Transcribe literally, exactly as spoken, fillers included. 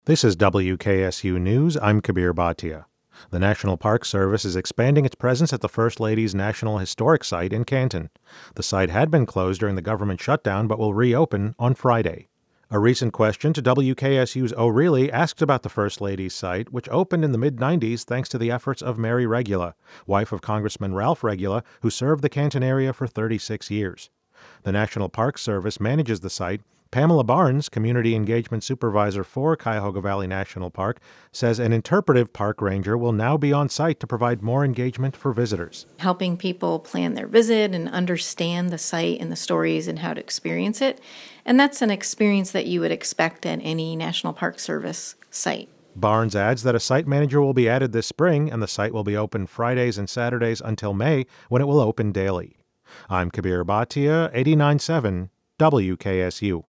This is W K S U News. I'm Kabir Bhatia. The National Park Service is expanding its presence at the First Lady's National Historic Site in Canton. The site had been closed during the government shutdown but will reopen on Friday. A recent question to W K S U's O'Reilly asked about the First Lady's site, which opened in the mid nineties thanks to the efforts of Mary Regula, wife of Congressman Ralph Regula, who served the Canton area for thirty-six years. The National Park Service manages the site. Pamela Barnes, Community Engagement Supervisor for Cuyahoga Valley National Park, says an interpretive park ranger will now be on site to provide more engagement for visitors. Helping people plan their visit and understand the site and the stories and how to experience it. And that's an experience that you would expect at any National Park Service site. Barnes adds that a site manager will be added this spring, and the site will be open Fridays and Saturdays until May, when it will open daily. I'm Kabir Bhatia, eighty-nine point seven W K S U.